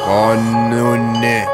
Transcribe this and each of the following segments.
قانونه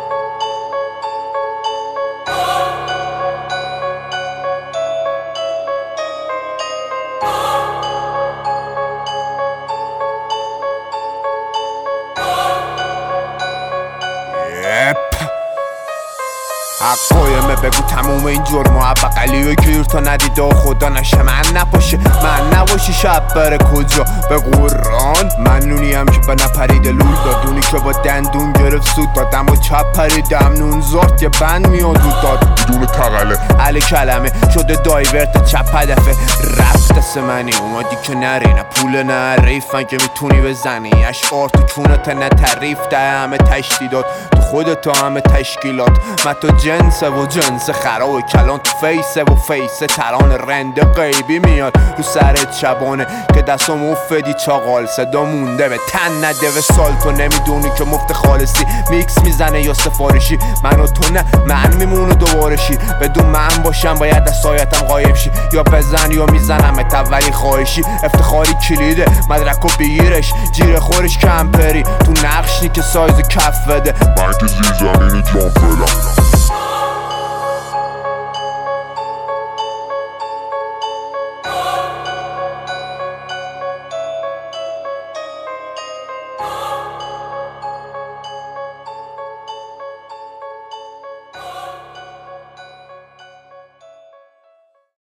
حقایمه بگو تموم این جرم و بقلی و گیر تا ندیده و خدا نشه من نپاشه من نباشی شب بره کجا به قرآن من نونیم که به نپریده لول دادونی که با دندون گرفت سود دادم و چپ پریدم نون زارت یه بند میاد رو داد بدون تقله علی کلمه شده دایورت چپ هدفه رفت دست منی اومدی که نری نه پول نه ریفن که میتونی بزنی اشعار تو چونت نه تعریف ده همه تشدیدات تو خودت همه تشکیلات من تو جنسه و جنس خراب کلان تو فیسه و فیسه تران رنده غیبی میاد رو سرت شبانه که دستو مفدی چاقال صدا مونده به تن نده و سال تو نمیدونی که مفت خالصی میکس میزنه یا سفارشی من و تو نه من میمونو دوبارشی بدون من باشم باید از سایتم غایب شی یا بزن یا میزنم اولی خواهشی افتخاری کلیده مدرک و بگیرش جیر خورش کمپری تو نقشی که سایز کف بده من که زیر زمین جان فلم